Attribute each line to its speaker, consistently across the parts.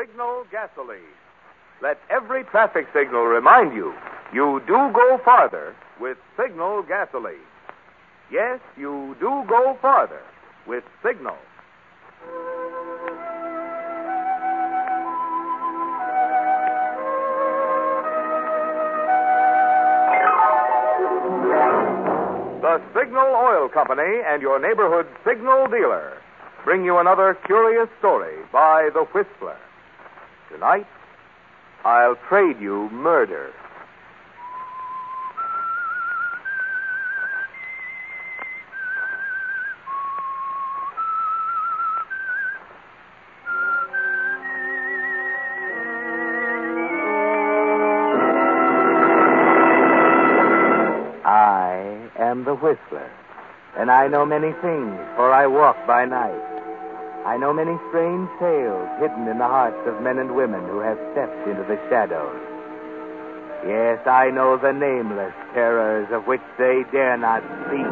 Speaker 1: Signal gasoline. Let every traffic signal remind you, you do go farther with Signal gasoline. Yes, you do go farther with Signal. The Signal Oil Company and your neighborhood Signal dealer bring you another curious story by The Whistler. Tonight, I'll trade you murder.
Speaker 2: I am the Whistler, and I know many things, for I walk by night. I know many strange tales hidden in the hearts of men and women who have stepped into the shadows. Yes, I know the nameless terrors of which they dare not speak.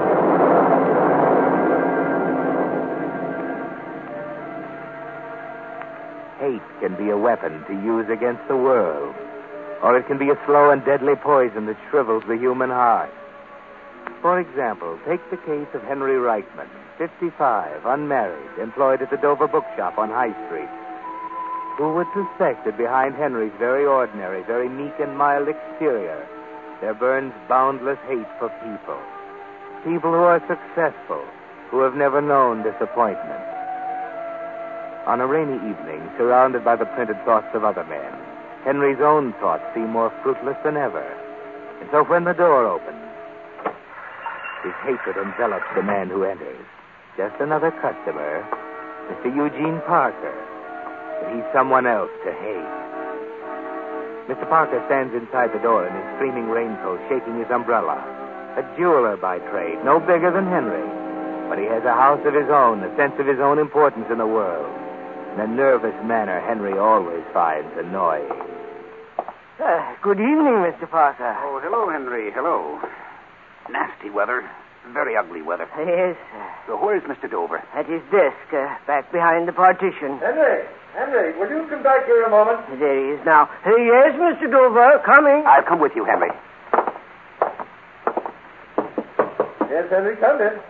Speaker 2: Hate can be a weapon to use against the world, or it can be a slow and deadly poison that shrivels the human heart. For example, take the case of Henry Reichman, 55, unmarried, employed at the Dover Bookshop on High Street. Who would suspect that behind Henry's very ordinary, very meek and mild exterior, there burns boundless hate for people. People who are successful, who have never known disappointment. On a rainy evening, surrounded by the printed thoughts of other men, Henry's own thoughts seem more fruitless than ever. And so when the door opens, his hatred envelops the man who enters. Just another customer, Mr. Eugene Parker. But he's someone else to hate. Mr. Parker stands inside the door in his streaming raincoat, shaking his umbrella. A jeweler by trade, no bigger than Henry. But he has a house of his own, a sense of his own importance in the world. And a nervous manner Henry always finds annoying.
Speaker 3: Good evening, Mr. Parker.
Speaker 4: Oh, hello, Henry. Hello. Nasty weather. Very ugly weather.
Speaker 3: Yes,
Speaker 4: So where's Mr. Dover?
Speaker 3: at his desk, back behind the partition.
Speaker 5: Henry, will you come back here a moment?
Speaker 3: There he is now. Yes, Mr. Dover, coming.
Speaker 4: I'll come with you, Henry.
Speaker 5: Yes, Henry, come in.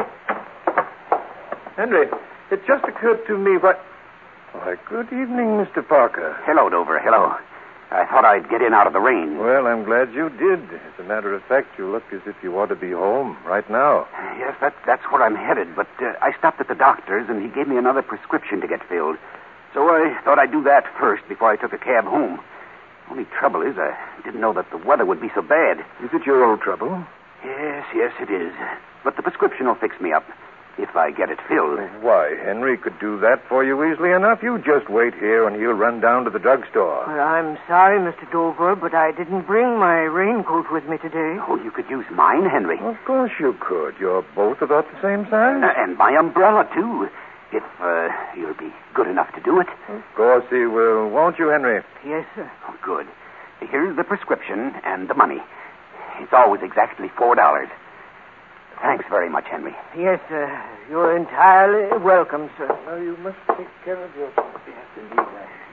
Speaker 5: Henry, it just occurred to me Why, good evening, Mr. Parker.
Speaker 4: Hello, Dover. Hello. I thought I'd get in out of the rain.
Speaker 5: Well, I'm glad you did. As a matter of fact, you look as if you ought to be home right now.
Speaker 4: Yes, that's where I'm headed. But I stopped at the doctor's, and he gave me another prescription to get filled. So I thought I'd do that first before I took a cab home. Only trouble is, I didn't know that the weather would be so bad.
Speaker 5: Is it your old trouble?
Speaker 4: Yes, it is. But the prescription will fix me up if I get it filled.
Speaker 5: Why, Henry could do that for you easily enough. You just wait here, and he'll run down to the drugstore.
Speaker 3: Well, I'm sorry, Mr. Dover, but I didn't bring my raincoat with me today.
Speaker 4: Oh, you could use mine, Henry.
Speaker 5: Of course you could. You're both about the same size.
Speaker 4: And my umbrella, too. If you'll be good enough to do it.
Speaker 5: Of course he will. Won't you, Henry?
Speaker 3: Yes, sir.
Speaker 4: Oh, good. Here's the prescription and the money. It's always exactly $4. Thanks very much, Henry.
Speaker 3: Yes, sir. You're entirely welcome, sir.
Speaker 5: Now, you must take care of yourself.
Speaker 4: Yes, indeed.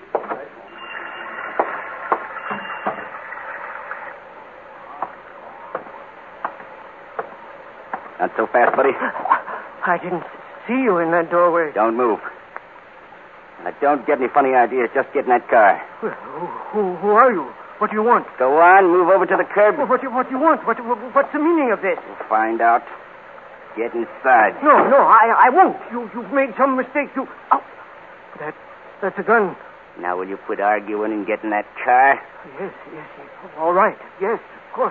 Speaker 4: Not so fast, buddy.
Speaker 3: I didn't see you in that doorway.
Speaker 4: Don't move. Now, don't get any funny ideas. Just get in that car.
Speaker 3: Well, who are you? What do you want?
Speaker 4: Go on. Move over to the curb.
Speaker 3: Well, what do you want? What's the meaning of this?
Speaker 4: We'll find out. Get inside.
Speaker 3: No, I won't. You've made some mistake. Oh, that's a gun.
Speaker 4: Now, will you quit arguing and get in that car?
Speaker 3: Yes. All right. Yes, of course.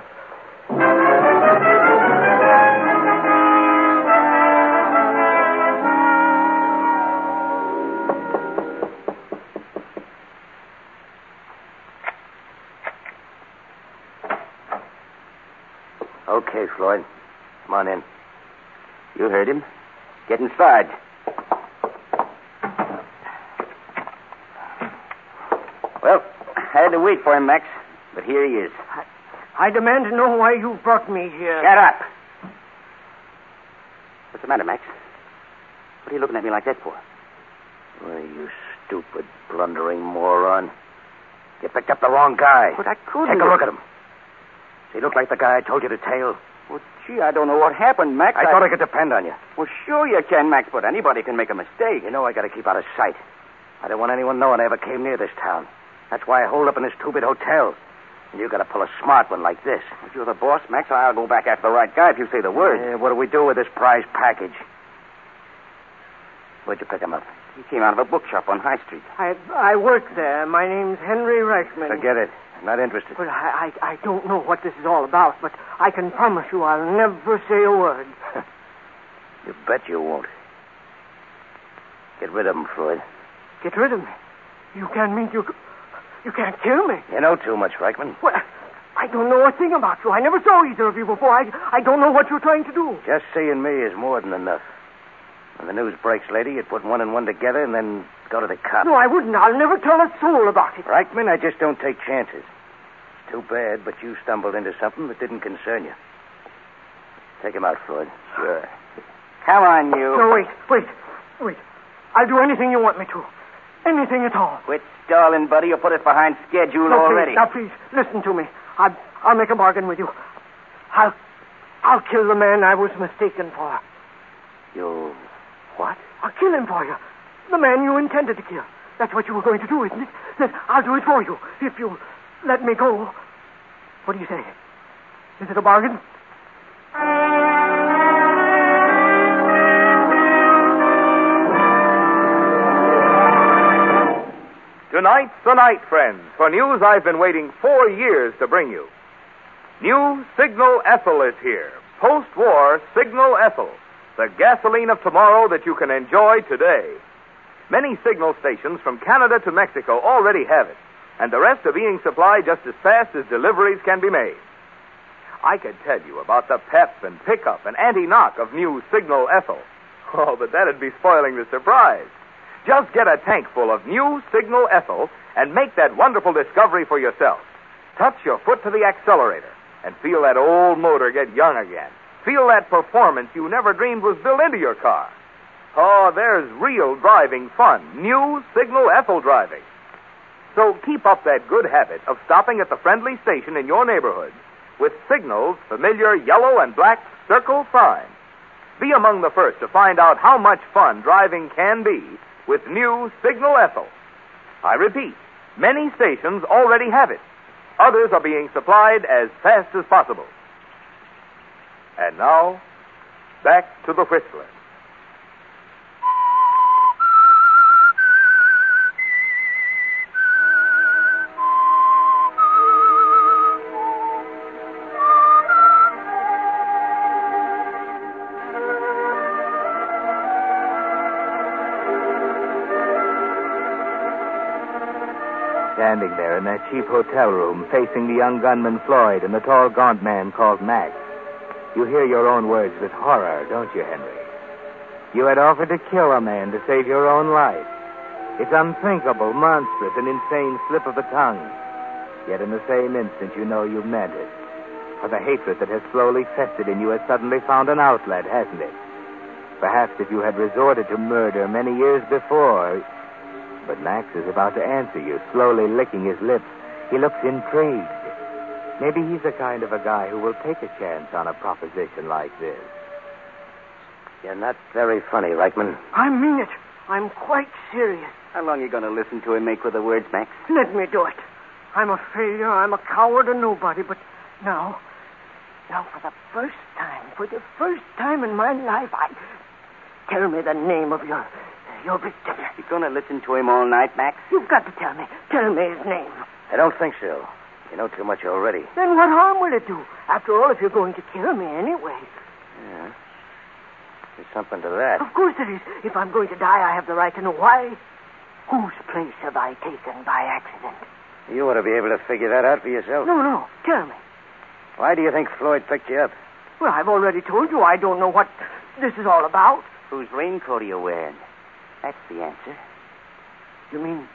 Speaker 4: Okay, Floyd. Come on in. You heard him. Get inside. Well, I had to wait for him, Max, but here he is.
Speaker 3: I demand to know why you brought me here.
Speaker 4: Shut up. What's the matter, Max? What are you looking at me like that for? Oh, you stupid, blundering moron. You picked up the wrong guy.
Speaker 3: But I couldn't.
Speaker 4: Take a look at him. Does he look like the guy I told you to tail?
Speaker 3: Well, gee, I don't know what happened, Max.
Speaker 4: I thought I could depend on you.
Speaker 3: Well, sure you can, Max, but anybody can make a mistake.
Speaker 4: You know I got to keep out of sight. I don't want anyone knowing I ever came near this town. That's why I hold up in this two-bit hotel. And you got to pull a smart one like this.
Speaker 3: If you're the boss, Max, I'll go back after the right guy if you say the word.
Speaker 4: What do we do with this prize package? Where'd you pick him up?
Speaker 3: He came out of a bookshop on High Street.
Speaker 6: I work there. My name's Henry Reichman.
Speaker 4: Forget it. I'm not interested.
Speaker 6: But I don't know what this is all about, but I can promise you I'll never say a word.
Speaker 4: You bet you won't. Get rid of him, Floyd.
Speaker 6: Get rid of me? You can't mean you can't kill me.
Speaker 4: You know too much, Reichman.
Speaker 6: Well, I don't know a thing about you. I never saw either of you before. I don't know what you're trying to do.
Speaker 4: Just seeing me is more than enough. When the news breaks, lady, you'd put one and one together and then go to the cops.
Speaker 6: No, I wouldn't. I'll never tell a soul about it.
Speaker 4: Reichman, I just don't take chances. It's too bad, but you stumbled into something that didn't concern you. Take him out, Floyd.
Speaker 3: Sure. Come on, you.
Speaker 6: No, wait. I'll do anything you want me to. Anything at all.
Speaker 3: Quit stalling, buddy. You put us behind schedule already.
Speaker 6: Now, please, listen to me. I'll make a bargain with you. I'll kill the man I was mistaken for.
Speaker 4: You... what?
Speaker 6: I'll kill him for you. The man you intended to kill. That's what you were going to do, isn't it? Then I'll do it for you, if you let me go. What do you say? Is it a bargain?
Speaker 1: Tonight's the night, friends, for news I've been waiting 4 years to bring you. New Signal Ethyl is here. Post-war Signal Ethyl. The gasoline of tomorrow that you can enjoy today. Many signal stations from Canada to Mexico already have it, and the rest are being supplied just as fast as deliveries can be made. I could tell you about the pep and pickup and anti-knock of new Signal Ethyl. Oh, but that'd be spoiling the surprise. Just get a tank full of new Signal Ethyl and make that wonderful discovery for yourself. Touch your foot to the accelerator and feel that old motor get young again. Feel that performance you never dreamed was built into your car. Oh, there's real driving fun. New Signal Ethyl driving. So keep up that good habit of stopping at the friendly station in your neighborhood with Signal's familiar yellow and black circle sign. Be among the first to find out how much fun driving can be with new Signal Ethyl. I repeat, many stations already have it. Others are being supplied as fast as possible. And now, back to the Whistler.
Speaker 2: Standing there in that cheap hotel room, facing the young gunman Floyd and the tall, gaunt man called Max, you hear your own words with horror, don't you, Henry? You had offered to kill a man to save your own life. It's unthinkable, monstrous, an insane slip of the tongue. Yet in the same instant, you know you meant it. For the hatred that has slowly festered in you has suddenly found an outlet, hasn't it? Perhaps if you had resorted to murder many years before... But Max is about to answer you, slowly licking his lips. He looks intrigued. Maybe he's the kind of a guy who will take a chance on a proposition like this.
Speaker 4: You're not very funny, Reichman.
Speaker 6: I mean it. I'm quite serious.
Speaker 3: How long are you going to listen to him make with the words, Max?
Speaker 6: Let me do it. I'm a failure. I'm a coward, a nobody. But now for the first time in my life, tell me the name of your victim.
Speaker 3: You going to listen to him all night, Max?
Speaker 6: You've got to tell me. Tell me his name.
Speaker 4: I don't think so. You know too much already.
Speaker 6: Then what harm will it do? After all, if you're going to kill me anyway.
Speaker 4: Yeah. There's something to that.
Speaker 6: Of course there is. If I'm going to die, I have the right to know why. Whose place have I taken by accident?
Speaker 4: You ought to be able to figure that out for yourself.
Speaker 6: No. Tell me.
Speaker 4: Why do you think Floyd picked you up?
Speaker 6: Well, I've already told you I don't know what this is all about.
Speaker 3: Whose raincoat are you wearing? That's the answer.
Speaker 6: You mean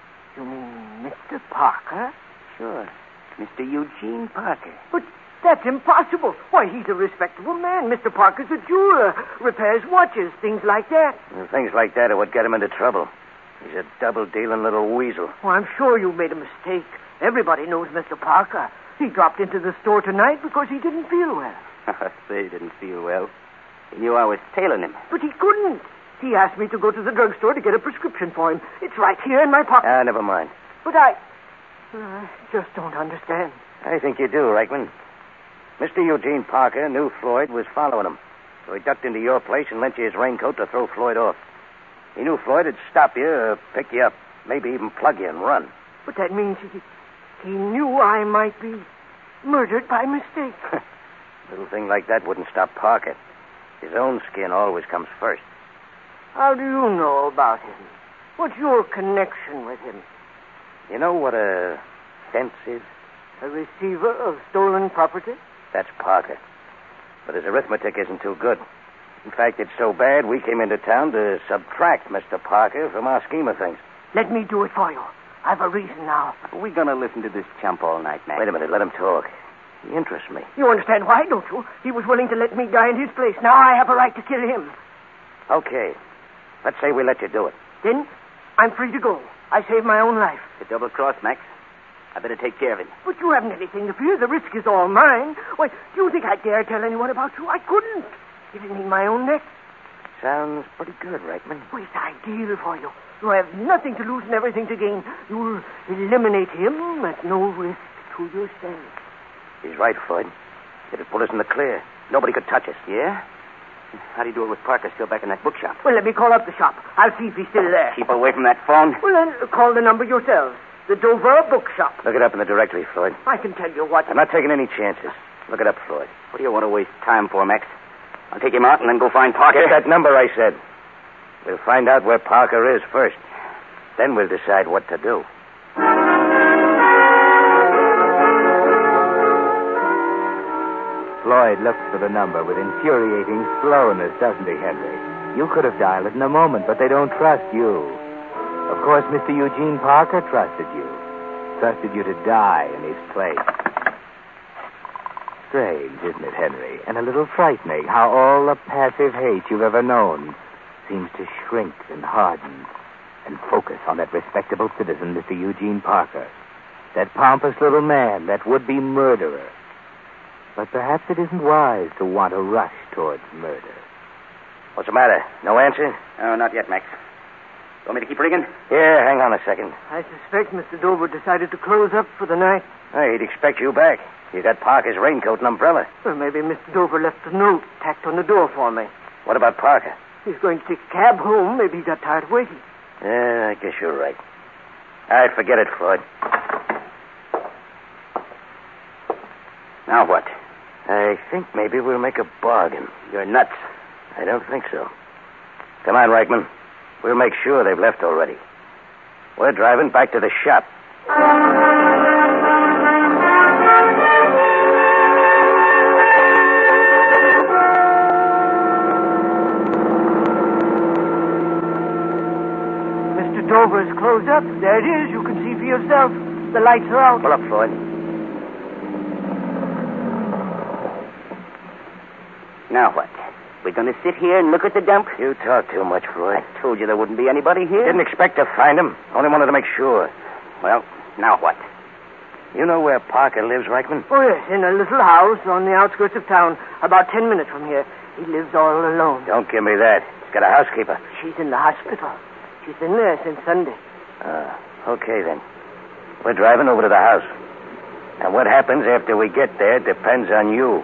Speaker 6: Mr. Parker?
Speaker 3: Sure. Mr. Eugene Parker.
Speaker 6: But that's impossible. Why, he's a respectable man. Mr. Parker's a jeweler, repairs watches, things like that.
Speaker 4: And things like that are what get him into trouble.
Speaker 7: He's a double-dealing little weasel.
Speaker 6: Well, I'm sure you made a mistake. Everybody knows Mr. Parker. He dropped into the store tonight because he didn't feel well.
Speaker 2: Say he didn't feel well. He knew I was tailing him.
Speaker 6: But he couldn't. He asked me to go to the drugstore to get a prescription for him. It's right here in my pocket.
Speaker 7: Never mind.
Speaker 6: But I just don't understand.
Speaker 7: I think you do, Reichman. Mr. Eugene Parker knew Floyd was following him, so he ducked into your place and lent you his raincoat to throw Floyd off. He knew Floyd would stop you or pick you up, maybe even plug you and run.
Speaker 6: But that means he knew I might be murdered by mistake.
Speaker 7: Little thing like that wouldn't stop Parker. His own skin always comes first.
Speaker 6: How do you know about him? What's your connection with him?
Speaker 7: You know what a fence is?
Speaker 6: A receiver of stolen property?
Speaker 7: That's Parker. But his arithmetic isn't too good. In fact, it's so bad we came into town to subtract Mr. Parker from our scheme of things.
Speaker 6: Let me do it for you. I've a reason now.
Speaker 2: Are we going to listen to this chump all night, Mac?
Speaker 7: Wait a minute, let him talk. He interests me.
Speaker 6: You understand why, don't you? He was willing to let me die in his place. Now I have a right to kill him.
Speaker 7: Okay. Let's say we let you do it.
Speaker 6: Then I'm free to go. I saved my own life.
Speaker 2: The double cross, Max. I better take care of him.
Speaker 6: But you haven't anything to fear. The risk is all mine. Why, do you think I dare tell anyone about you? I couldn't. It isn't in my own neck.
Speaker 7: Sounds pretty good, Reichman.
Speaker 6: Well, it's ideal for you. You have nothing to lose and everything to gain. You'll eliminate him at no risk to yourself.
Speaker 7: He's right, Floyd. It'd put us in the clear. Nobody could touch us.
Speaker 2: Yeah? How do you do it with Parker still back in that bookshop?
Speaker 6: Well, let me call up the shop. I'll see if he's still there.
Speaker 2: Keep away from that phone.
Speaker 6: Well, then, call the number yourselves. The Dover Bookshop.
Speaker 7: Look it up in the directory, Floyd.
Speaker 6: I can tell you what...
Speaker 7: I'm not taking any chances. Look it up, Floyd.
Speaker 2: What do you want to waste time for, Max? I'll take him out and then go find Parker.
Speaker 7: Get that number, I said. We'll find out where Parker is first. Then we'll decide what to do.
Speaker 2: Floyd looks for the number with infuriating slowness, doesn't he, Henry? You could have dialed it in a moment, but they don't trust you. Of course, Mr. Eugene Parker trusted you. Trusted you to die in his place. Strange, isn't it, Henry? And a little frightening how all the passive hate you've ever known seems to shrink and harden and focus on that respectable citizen, Mr. Eugene Parker. That pompous little man, that would-be murderer. But perhaps it isn't wise to want to rush towards murder.
Speaker 7: What's the matter? No answer?
Speaker 2: Oh, not yet, Max. Want me to keep ringing?
Speaker 7: Yeah, hang on a second.
Speaker 6: I suspect Mr. Dover decided to close up for the night.
Speaker 7: Hey, he'd expect you back. You got Parker's raincoat and umbrella.
Speaker 6: Well, maybe Mr. Dover left a note tacked on the door for me.
Speaker 7: What about Parker?
Speaker 6: He's going to take a cab home. Maybe he got tired of waiting.
Speaker 7: Yeah, I guess you're right. All right, forget it, Floyd.
Speaker 2: Now what?
Speaker 7: I think maybe we'll make a bargain.
Speaker 2: You're nuts.
Speaker 7: I don't think so. Come on, Reichman. We'll make sure they've left already. We're driving back to the shop.
Speaker 6: Mr. Dover is closed up. There it is. You can see for yourself. The lights are out.
Speaker 7: Pull up, Floyd.
Speaker 2: Now what? We're going to sit here and look at the dump?
Speaker 7: You talk too much, Floyd.
Speaker 2: I told you there wouldn't be anybody here.
Speaker 7: Didn't expect to find him. Only wanted to make sure.
Speaker 2: Well, now what?
Speaker 7: You know where Parker lives, Reichman?
Speaker 6: Oh, yes, in a little house on the outskirts of town, about 10 minutes from here. He lives all alone.
Speaker 7: Don't give me that. He's got a housekeeper.
Speaker 6: She's in the hospital. She's been there since Sunday.
Speaker 7: Okay, then. We're driving over to the house. And what happens after we get there depends on you.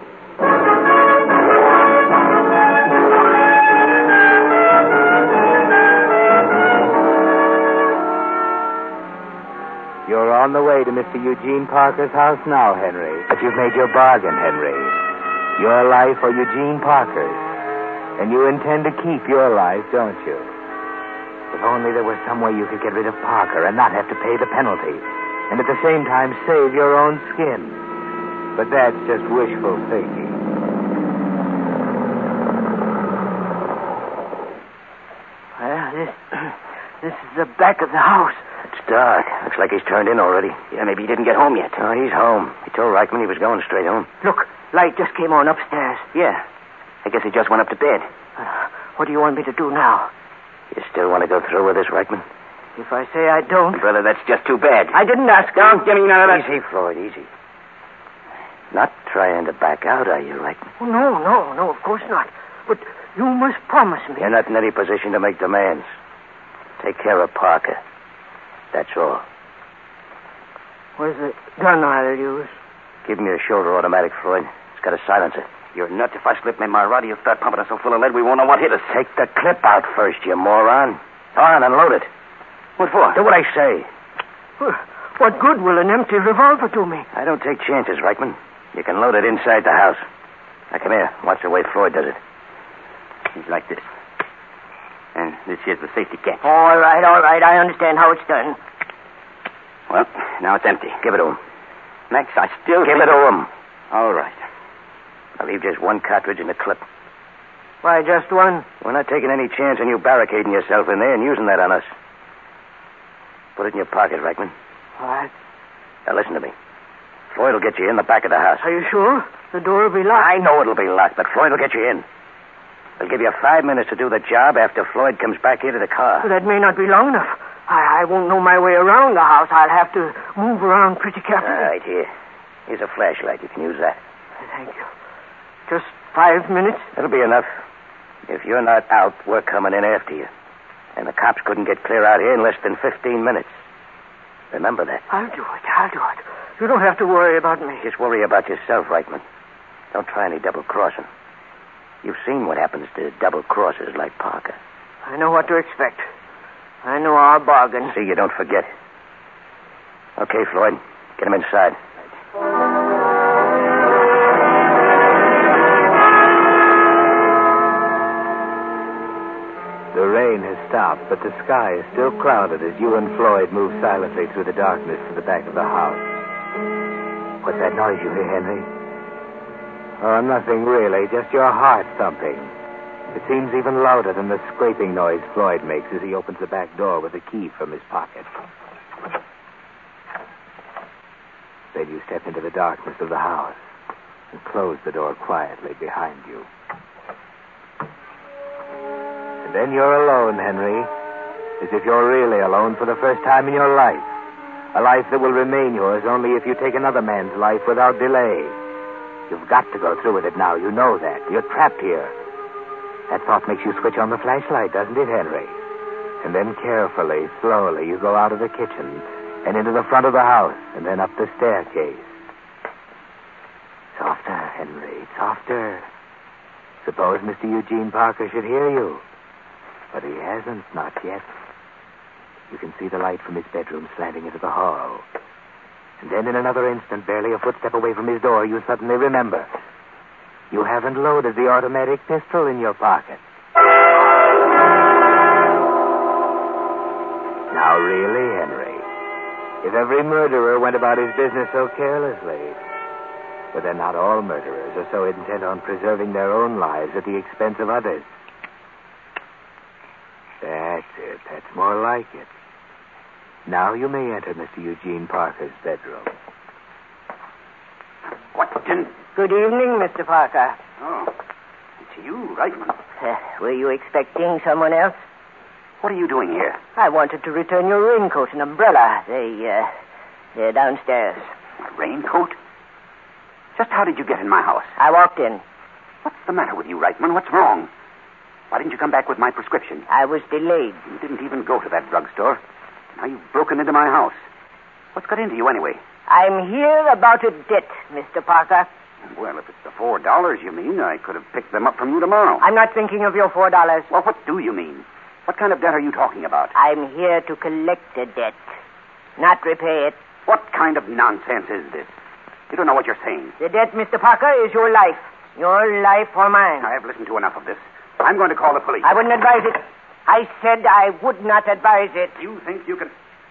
Speaker 2: You're on the way to Mr. Eugene Parker's house now, Henry. But you've made your bargain, Henry. Your life or Eugene Parker's. And you intend to keep your life, don't you? If only there was some way you could get rid of Parker and not have to pay the penalty. And at the same time save your own skin. But that's just wishful thinking.
Speaker 6: Well, this is the back of the house.
Speaker 7: It's dark. Looks like he's turned in already.
Speaker 2: Yeah, maybe he didn't get home yet.
Speaker 7: Oh, he's home. He told Reichman he was going straight home.
Speaker 6: Look, light just came on upstairs.
Speaker 2: Yeah. I guess he just went up to bed.
Speaker 6: What do you want me to do now?
Speaker 7: You still want to go through with this, Reichman?
Speaker 6: If I say I don't...
Speaker 4: Brother, that's just too bad.
Speaker 6: I didn't ask.
Speaker 4: Don't give me none of that.
Speaker 7: Easy, Floyd, easy. Not trying to back out, are you, Reitman?
Speaker 6: Oh, no, of course not. But you must promise me.
Speaker 7: You're not in any position to make demands. Take care of Parker. That's all.
Speaker 6: Where's the gun I'll use?
Speaker 7: Give me a shoulder automatic, Floyd. It's got a silencer.
Speaker 4: You're nuts. If I slip me my rod, you'll start pumping us so full of lead we won't know what hit us.
Speaker 7: Take the clip out first, you moron. Go on, unload it.
Speaker 4: What for?
Speaker 7: Do what I say.
Speaker 6: Well, what good will an empty revolver do me?
Speaker 7: I don't take chances, Reitman. You can load it inside the house. Now, come here. Watch the way Floyd does it.
Speaker 4: He's like this. And this here's the safety catch.
Speaker 6: All right. I understand how it's done.
Speaker 4: Well, now it's empty.
Speaker 7: Give it to him.
Speaker 4: Max, I still
Speaker 7: Give it to him.
Speaker 4: All right.
Speaker 7: I'll leave just one cartridge in the clip.
Speaker 6: Why, just one?
Speaker 7: We're not taking any chance on you barricading yourself in there and using that on us. Put it in your pocket, Reitman.
Speaker 6: What?
Speaker 7: Now, listen to me. Floyd will get you in the back of the house.
Speaker 6: Are you sure? The door will be locked.
Speaker 7: I know it'll be locked, but Floyd will get you in. He'll give you 5 minutes to do the job after Floyd comes back here to the car.
Speaker 6: Well, that may not be long enough. I won't know my way around the house. I'll have to move around pretty carefully.
Speaker 7: All right, here. Here's a flashlight. You can use that.
Speaker 6: Thank you. Just 5 minutes?
Speaker 7: That'll be enough. If you're not out, we're coming in after you. And the cops couldn't get clear out here in less than 15 minutes. Remember that.
Speaker 6: I'll do it. You don't have to worry about me.
Speaker 7: Just worry about yourself, Reitman. Don't try any double-crossing. You've seen what happens to double-crossers like Parker.
Speaker 6: I know what to expect. I know our bargain.
Speaker 7: See, you don't forget. Okay, Floyd. Get him inside.
Speaker 2: The rain has stopped, but the sky is still clouded as you and Floyd move silently through the darkness to the back of the house. What's that noise you hear, Henry? Oh, nothing really, just your heart thumping. It seems even louder than the scraping noise Floyd makes as he opens the back door with a key from his pocket. Then you step into the darkness of the house and close the door quietly behind you. And then you're alone, Henry, as if you're really alone for the first time in your life. A life that will remain yours only if you take another man's life without delay. You've got to go through with it now. You know that. You're trapped here. That thought makes you switch on the flashlight, doesn't it, Henry? And then carefully, slowly, you go out of the kitchen and into the front of the house and then up the staircase. Softer, Henry, softer. Suppose Mr. Eugene Parker should hear you. But he hasn't, not yet. You can see the light from his bedroom slanting into the hall. And then in another instant, barely a footstep away from his door, you suddenly remember. You haven't loaded the automatic pistol in your pocket. Now, really, Henry, if every murderer went about his business so carelessly, but then not all murderers are so intent on preserving their own lives at the expense of others. That's it. That's more like it. Now you may enter Mr. Eugene Parker's bedroom.
Speaker 4: What in...
Speaker 6: Good evening, Mr. Parker.
Speaker 4: Oh, it's you, Reitman.
Speaker 6: Were you expecting someone else?
Speaker 4: What are you doing here?
Speaker 6: I wanted to return your raincoat and umbrella. They're downstairs.
Speaker 4: A raincoat? Just how did you get in my house?
Speaker 6: I walked in.
Speaker 4: What's the matter with you, Reitman? What's wrong? Why didn't you come back with my prescription?
Speaker 6: I was delayed.
Speaker 4: You didn't even go to that drugstore. Now you've broken into my house. What's got into you anyway?
Speaker 6: I'm here about a debt, Mr. Parker.
Speaker 4: Well, if it's the $4 you mean, I could have picked them up from you tomorrow.
Speaker 6: I'm not thinking of your $4.
Speaker 4: Well, what do you mean? What kind of debt are you talking about?
Speaker 6: I'm here to collect a debt, not repay it.
Speaker 4: What kind of nonsense is this? You don't know what you're saying.
Speaker 6: The debt, Mr. Parker, is your life. Your life or mine.
Speaker 4: I have listened to enough of this. I'm going to call the police.
Speaker 6: I wouldn't advise it. I said I would not advise it.
Speaker 4: You think you can...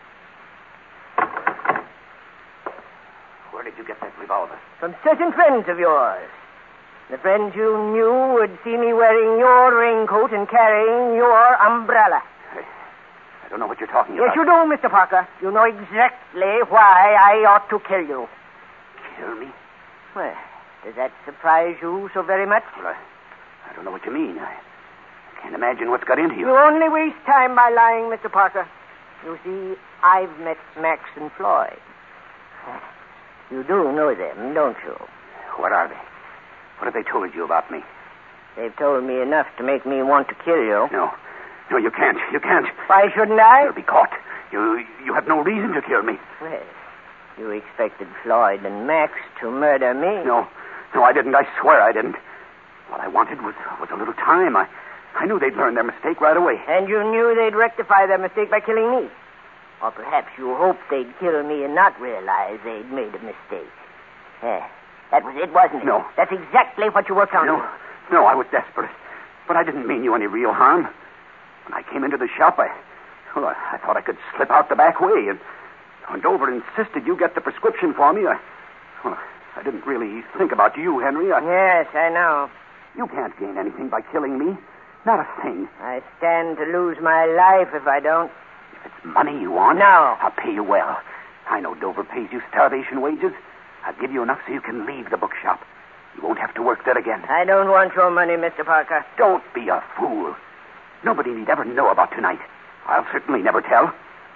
Speaker 4: Where did you get that revolver?
Speaker 6: From certain friends of yours. The friends you knew would see me wearing your raincoat and carrying your umbrella.
Speaker 4: I don't know what you're talking about.
Speaker 6: Yes, you do, Mr. Parker. You know exactly why I ought to kill you.
Speaker 4: Kill me?
Speaker 6: Well, does that surprise you so very much?
Speaker 4: Well, I don't know what you mean. I can't imagine what's got into you.
Speaker 6: You only waste time by lying, Mr. Parker. You see, I've met Max and Floyd. You do know them, don't you?
Speaker 4: What are they? What have they told you about me?
Speaker 6: They've told me enough to make me want to kill you.
Speaker 4: No, you can't. You can't.
Speaker 6: Why shouldn't I?
Speaker 4: You'll be caught. You have no reason to kill me.
Speaker 6: Well, you expected Floyd and Max to murder me.
Speaker 4: No, I didn't. I swear I didn't. What I wanted was a little time. I knew they'd learn their mistake right away.
Speaker 6: And you knew they'd rectify their mistake by killing me. Or perhaps you hoped they'd kill me and not realize they'd made a mistake. That was it, wasn't it?
Speaker 4: No.
Speaker 6: That's exactly what you were counting.
Speaker 4: No, I was desperate. But I didn't mean you any real harm. When I came into the shop, I thought I could slip out the back way. And when Dover insisted you get the prescription for me, I didn't really think about you, Henry.
Speaker 6: Yes, I know.
Speaker 4: You can't gain anything by killing me. Not a thing.
Speaker 6: I stand to lose my life if I don't.
Speaker 4: If it's money you want,
Speaker 6: No.
Speaker 4: I'll pay you well. I know Dover pays you starvation wages. I'll give you enough so you can leave the bookshop. You won't have to work there again.
Speaker 6: I don't want your money, Mr. Parker.
Speaker 4: Don't be a fool. Nobody need ever know about tonight. I'll certainly never tell.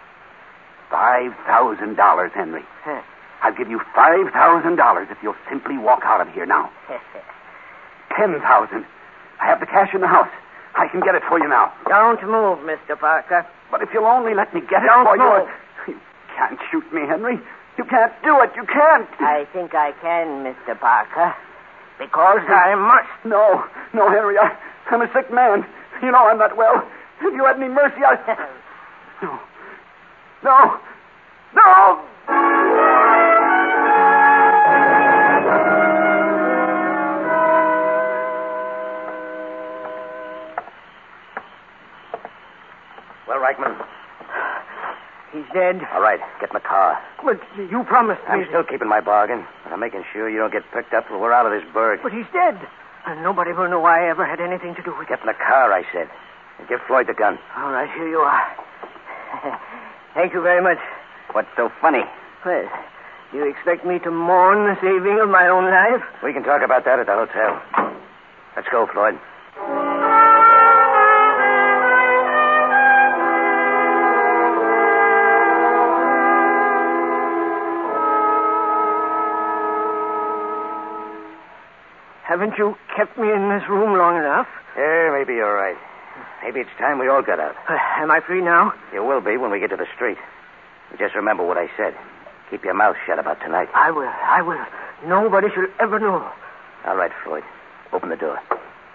Speaker 4: $5,000, Henry. I'll give you $5,000 if you'll simply walk out of here now. $10,000. I have the cash in the house. I can get it for you now.
Speaker 6: Don't move, Mr. Parker.
Speaker 4: But if you'll only let me get it
Speaker 6: Don't
Speaker 4: for
Speaker 6: move.
Speaker 4: you can't shoot me, Henry. You can't do it. You can't.
Speaker 6: I think I can, Mr. Parker. Because I must.
Speaker 4: No, Henry. I'm a sick man. You know I'm not well. If you had any mercy, No.
Speaker 7: Well, Reichman.
Speaker 6: He's dead.
Speaker 7: All right, get in the car.
Speaker 6: But you promised me.
Speaker 7: I'm still keeping my bargain, and I'm making sure you don't get picked up till we're out of this burg.
Speaker 6: But he's dead. And nobody will know I ever had anything to do with it.
Speaker 7: Get in the car, I said. And give Floyd the gun.
Speaker 6: All right, here you are. Thank you very much.
Speaker 7: What's so funny?
Speaker 6: Well, do you expect me to mourn the saving of my own life?
Speaker 7: We can talk about that at the hotel. Let's go, Floyd.
Speaker 6: Haven't you kept me in this room long enough?
Speaker 7: Yeah, maybe you're right. Maybe it's time we all got out.
Speaker 6: Am I free now?
Speaker 7: You will be when we get to the street. Just remember what I said. Keep your mouth shut about tonight.
Speaker 6: I will. Nobody shall ever know.
Speaker 7: All right, Floyd. Open the door.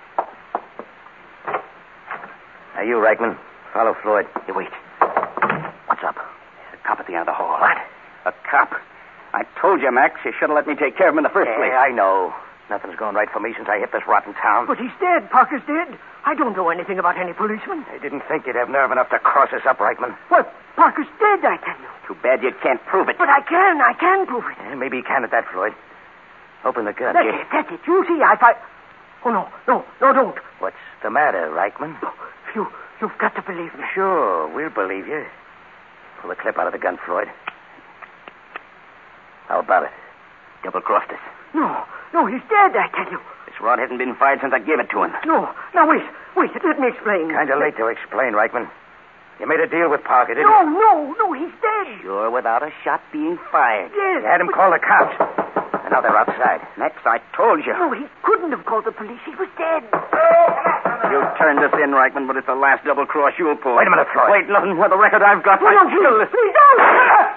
Speaker 7: Now, you, Reichman, follow Floyd.
Speaker 4: You wait. What's up? There's a cop at the end of the hall.
Speaker 7: What?
Speaker 4: A cop? I told you, Max, you should have let me take care of him in the first place.
Speaker 7: I know. Nothing's going right for me since I hit this rotten town.
Speaker 6: But he's dead. Parker's dead. I don't know anything about any policeman.
Speaker 7: I didn't think you'd have nerve enough to cross us up, Reichman.
Speaker 6: What? Parker's dead, I tell you.
Speaker 7: Too bad you can't prove it.
Speaker 6: But I can prove it.
Speaker 7: Yeah, maybe you can at that, Floyd. Open the gun.
Speaker 6: That's it. You see, Oh, no, don't.
Speaker 7: What's the matter, Reichman?
Speaker 6: You've got to believe me.
Speaker 7: Sure, we'll believe you. Pull the clip out of the gun, Floyd. How about it? Double-crossed us.
Speaker 6: No, he's dead, I tell you.
Speaker 7: This rod hasn't been fired since I gave it to him.
Speaker 6: No, now wait, let me explain.
Speaker 7: Kind of late to explain, Reichman. You made a deal with Parker, didn't
Speaker 6: you?
Speaker 7: No,
Speaker 6: he's dead.
Speaker 7: Sure, without a shot being fired.
Speaker 6: Yes.
Speaker 7: You had him call the cops. And now they're outside.
Speaker 4: Max, I told you.
Speaker 6: No, he couldn't have called the police. He was dead.
Speaker 4: You turned us in, Reichman, but it's the last double cross you'll pull.
Speaker 7: Wait a minute, Floyd.
Speaker 4: Wait, nothing. With the record I've got.
Speaker 6: Please don't.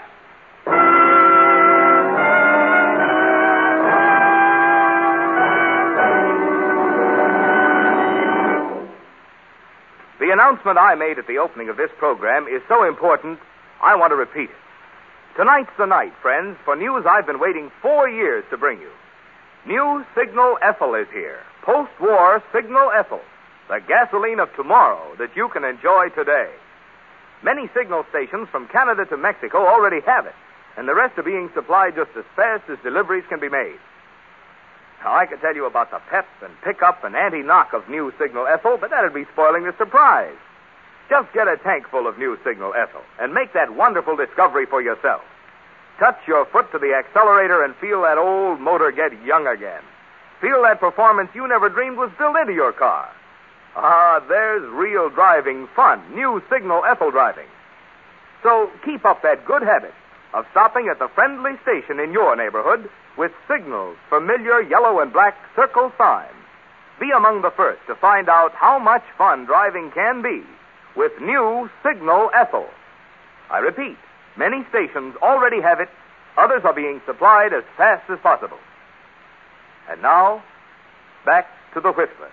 Speaker 1: The announcement I made at the opening of this program is so important, I want to repeat it. Tonight's the night, friends, for news I've been waiting 4 years to bring you. New Signal Ethyl is here. Post-war Signal Ethyl, the gasoline of tomorrow that you can enjoy today. Many signal stations from Canada to Mexico already have it, and the rest are being supplied just as fast as deliveries can be made. Now, I could tell you about the pep and pickup and anti-knock of New Signal Ethyl, but that'd be spoiling the surprise. Just get a tank full of New Signal Ethyl and make that wonderful discovery for yourself. Touch your foot to the accelerator and feel that old motor get young again. Feel that performance you never dreamed was built into your car. There's real driving fun. New Signal Ethyl driving. So keep up that good habit of stopping at the friendly station in your neighborhood with Signal's familiar yellow and black circle sign. Be among the first to find out how much fun driving can be with new Signal Ethel. I repeat, many stations already have it. Others are being supplied as fast as possible. And now, back to the Whistler.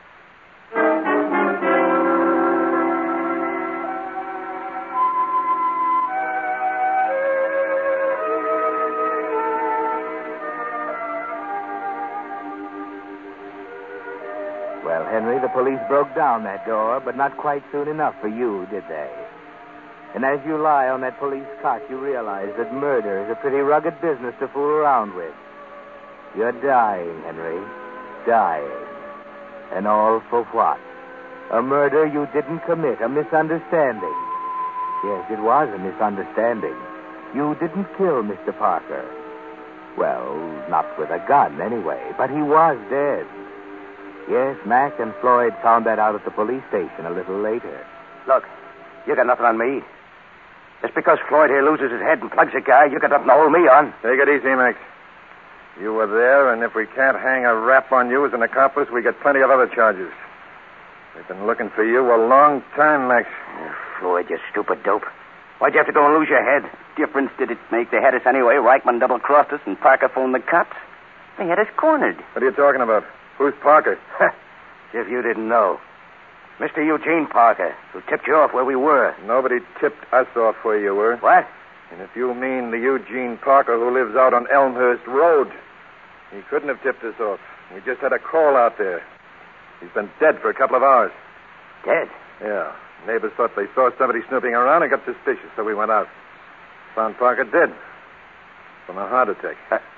Speaker 2: Well, Henry, the police broke down that door, but not quite soon enough for you, did they? And as you lie on that police cot, you realize that murder is a pretty rugged business to fool around with. You're dying, Henry. Dying. And all for what? A murder you didn't commit, a misunderstanding. Yes, it was a misunderstanding. You didn't kill Mr. Parker. Well, not with a gun, anyway, but he was dead. Yes, Mac and Floyd found that out at the police station a little later.
Speaker 7: Look, you got nothing on me. Just because Floyd here loses his head and plugs a guy, you got nothing to hold me on.
Speaker 5: Take it easy, Max. You were there, and if we can't hang a rap on you as an accomplice, we got plenty of other charges. We've been looking for you a long time, Max.
Speaker 7: Floyd, you stupid dope. Why'd you have to go and lose your head?
Speaker 4: Difference did it make? They had us anyway. Reichman double-crossed us, and Parker phoned the cops. They had us cornered.
Speaker 5: What are you talking about? Who's Parker?
Speaker 7: If you didn't know. Mr. Eugene Parker, who tipped you off where we were.
Speaker 5: Nobody tipped us off where you were.
Speaker 7: What?
Speaker 5: And if you mean the Eugene Parker who lives out on Elmhurst Road, he couldn't have tipped us off. We just had a call out there. He's been dead for a couple of hours.
Speaker 7: Dead?
Speaker 5: Yeah. Neighbors thought they saw somebody snooping around and got suspicious, so we went out. Found Parker dead. From a heart attack.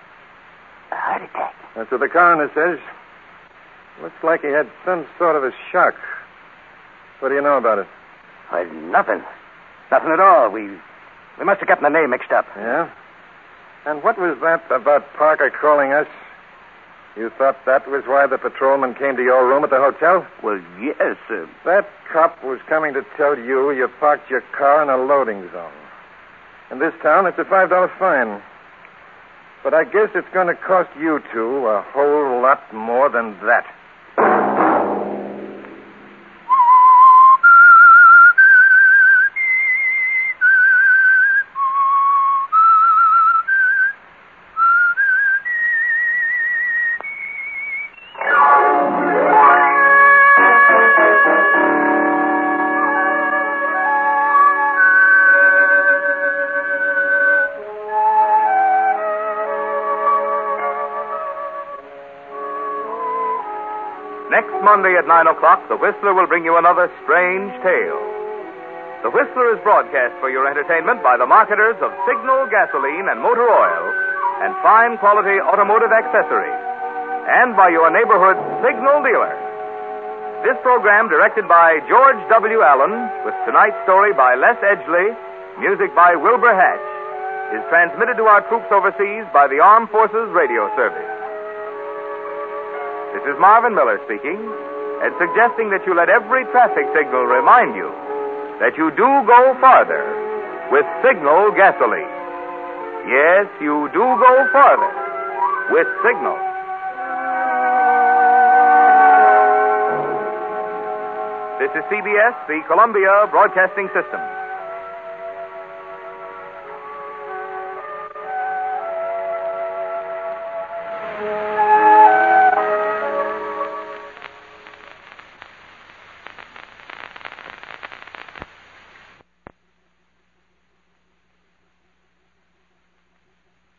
Speaker 7: A heart attack?
Speaker 5: That's what the coroner says. Looks like he had some sort of a shock. What do you know about it?
Speaker 7: Nothing. Nothing at all. We must have gotten the name mixed up.
Speaker 5: Yeah? And what was that about Parker calling us? You thought that was why the patrolman came to your room at the hotel?
Speaker 4: Well, yes,
Speaker 5: That cop was coming to tell you parked your car in a loading zone. In this town, it's a $5 fine. But I guess it's going to cost you two a whole lot more than that.
Speaker 1: Next Monday at 9 o'clock, The Whistler will bring you another strange tale. The Whistler is broadcast for your entertainment by the marketers of Signal gasoline and motor oil and fine quality automotive accessories, and by your neighborhood Signal dealer. This program, directed by George W. Allen, with tonight's story by Les Edgley, music by Wilbur Hatch, is transmitted to our troops overseas by the Armed Forces Radio Service. This is Marvin Miller speaking, and suggesting that you let every traffic signal remind you that you do go farther with Signal gasoline. Yes, you do go farther with Signal. This is CBS, the Columbia Broadcasting System.